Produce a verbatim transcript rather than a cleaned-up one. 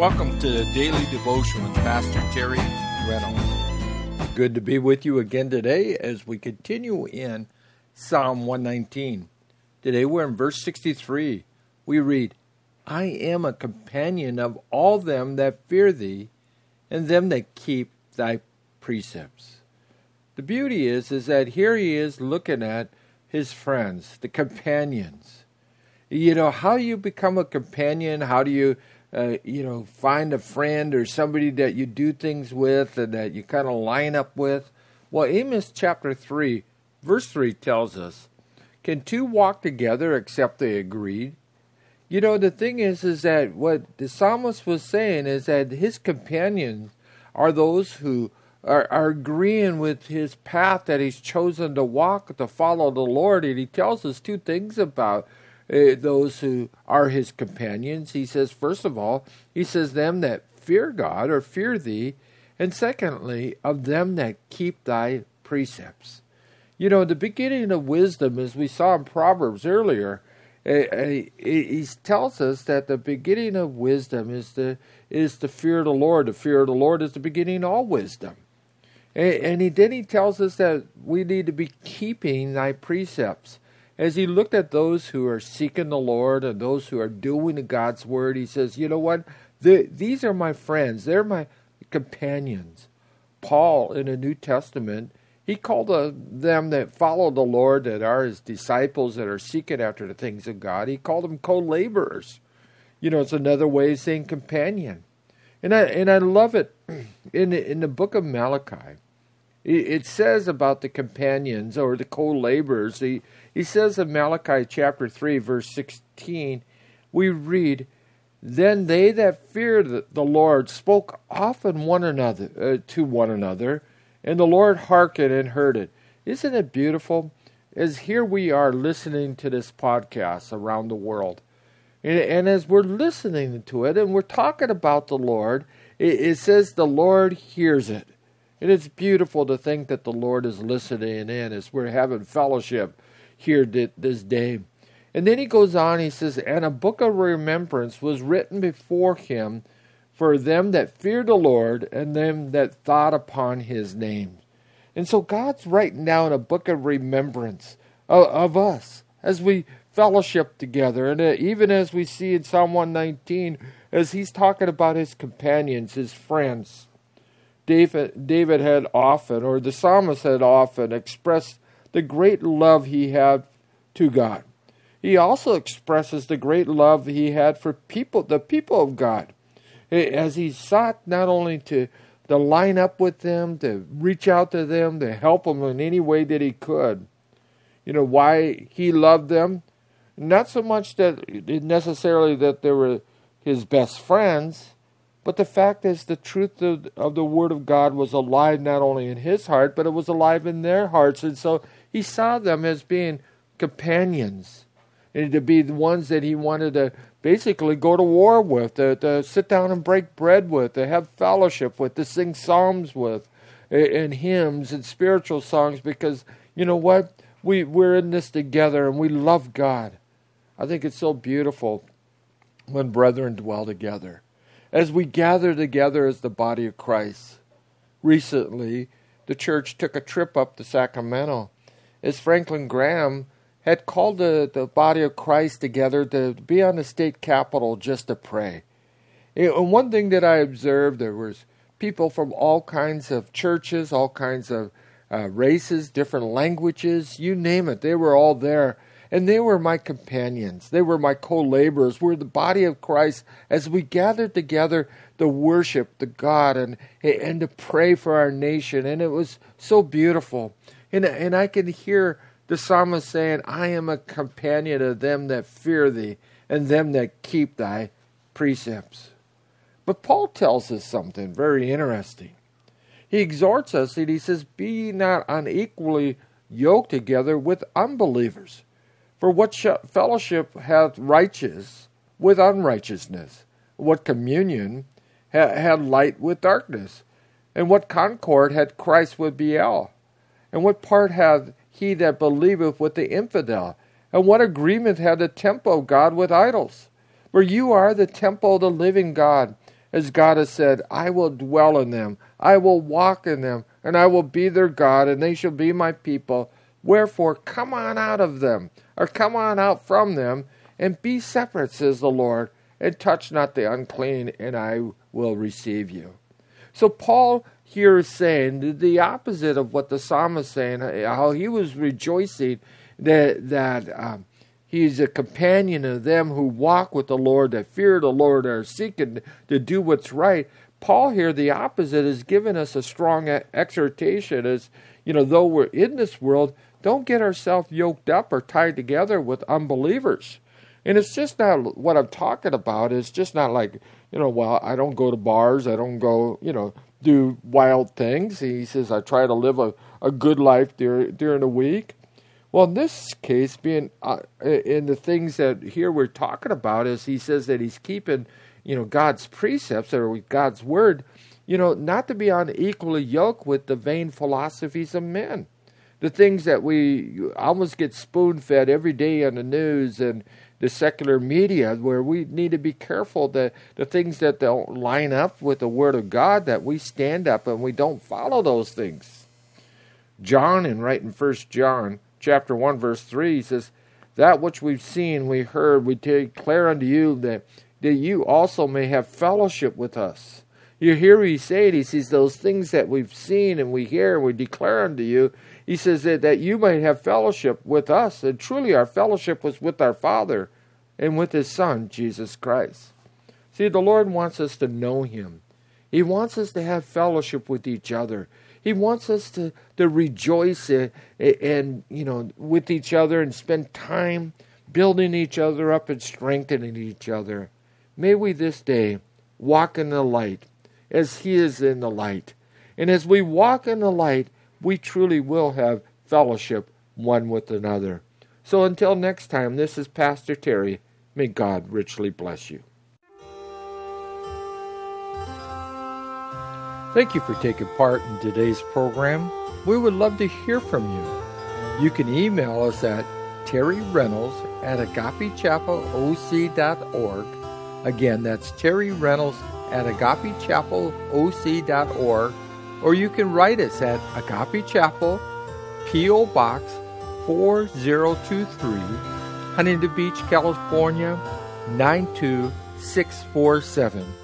Welcome to the Daily Devotion with Pastor Terry Reynolds. Good to be with you again today as we continue in Psalm one nineteen. Today we're in verse sixty-three. We read, I am a companion of all them that fear thee, and them that keep thy precepts. The beauty is, is that here he is looking at his friends, the companions. You know, how do you become a companion? How do you, uh, you know, find a friend or somebody that you do things with and that you kind of line up with? Well, Amos chapter three, verse three tells us, can two walk together except they agreed? You know, the thing is, is that what the psalmist was saying is that his companions are those who are, are agreeing with his path that he's chosen to walk, to follow the Lord. And he tells us two things about uh, those who are his companions. He says, first of all, he says, them that fear God or fear thee, and secondly, of them that keep thy precepts. You know, the beginning of wisdom, as we saw in Proverbs earlier, he tells us that the beginning of wisdom is the is the fear of the Lord. The fear of the Lord is the beginning of all wisdom. And he then he tells us that we need to be keeping thy precepts. As he looked at those who are seeking the Lord and those who are doing God's word, he says, you know what? The, these are my friends. They're my companions. Paul, in the New Testament, he called uh, them that follow the Lord, that are his disciples, that are seeking after the things of God, he called them co-laborers. You know, it's another way of saying companion. And I and I love it. In, in the book of Malachi, it, it says about the companions or the co-laborers. He, he says in Malachi chapter three, verse sixteen, we read, then they that feared the, the Lord spoke often one another uh, to one another, and the Lord hearkened and heard it. Isn't it beautiful? As here we are listening to this podcast around the world. And, and as we're listening to it and we're talking about the Lord, it, it says the Lord hears it. And it's beautiful to think that the Lord is listening in as we're having fellowship here this day. And then he goes on, he says, and a book of remembrance was written before him for them that feared the Lord and them that thought upon his name. And so God's writing down a book of remembrance of, of us as we fellowship together. And uh, even as we see in Psalm one nineteen, as he's talking about his companions, his friends, David, David had often, or the psalmist had often expressed the great love he had to God. He also expresses the great love he had for people, the people of God, as he sought not only to, to line up with them, to reach out to them, to help them in any way that he could. You know, why he loved them? Not so much that necessarily that they were his best friends, but the fact is the truth of, of the Word of God was alive not only in his heart, but it was alive in their hearts. And so he saw them as being companions, and to be the ones that he wanted to basically go to war with, to, to sit down and break bread with, to have fellowship with, to sing psalms with, and hymns and spiritual songs, because you know what? We, we're in this together and we love God. I think it's so beautiful when brethren dwell together. As we gather together as the body of Christ. Recently, the church took a trip up to Sacramento, as Franklin Graham had called the, the body of Christ together to be on the state capitol just to pray. And one thing that I observed, there was people from all kinds of churches, all kinds of uh, races, different languages, you name it, they were all there. And they were my companions. They were my co-laborers. We're the body of Christ as we gathered together to worship the God and, and to pray for our nation. And it was so beautiful. And, and I can hear the psalmist saying, I am a companion of them that fear thee and them that keep thy precepts. But Paul tells us something very interesting. He exhorts us and he says, be ye not unequally yoked together with unbelievers. For what fellowship hath righteous with unrighteousness? What communion had light with darkness? And what concord had Christ with Belial? And what part hath he that believeth with the infidel? And what agreement had the temple of God with idols? For you are the temple of the living God. as God has said, I will dwell in them, I will walk in them, and I will be their God, and they shall be my people. Wherefore, come on out of them, or come on out from them, and be separate, says the Lord, and touch not the unclean, and I will receive you. So Paul here is saying the opposite of what the psalmist is saying, how he was rejoicing that, that um, he's a companion of them who walk with the Lord, that fear the Lord, are seeking to do what's right. Paul here, the opposite, is giving us a strong exhortation as, you know, though we're in this world, don't get ourselves yoked up or tied together with unbelievers. And it's just not what I'm talking about. It's just not like, you know, well, I don't go to bars. I don't go, you know, do wild things. He says, I try to live a, a good life during, during the week. Well, in this case, being uh, in the things that here we're talking about is he says that he's keeping, you know, God's precepts or God's word, you know, not to be unequally yoked with the vain philosophies of men. The things that we almost get spoon-fed every day on the news and the secular media, where we need to be careful that the things that don't line up with the Word of God, that we stand up and we don't follow those things. John, in writing First John chapter one, verse three, he says, that which we've seen, we heard, we declare unto you, that, that you also may have fellowship with us. You hear what he's saying. He says, those things that we've seen and we hear and we declare unto you, he says that, that you might have fellowship with us. And truly our fellowship was with our Father and with His Son, Jesus Christ. See, the Lord wants us to know Him. He wants us to have fellowship with each other. He wants us to, to rejoice and, and, you know, with each other and spend time building each other up and strengthening each other. May we this day walk in the light as He is in the light. And as we walk in the light, we truly will have fellowship one with another. So until next time, this is Pastor Terry. May God richly bless you. Thank you for taking part in today's program. We would love to hear from you. You can email us at Terry Reynolds at agape chapel o c dot org. Again, that's Terry Reynolds at agape chapel o c dot org. Or you can write us at Agape Chapel, P O. Box four zero two three, Huntington Beach, California, nine two six four seven.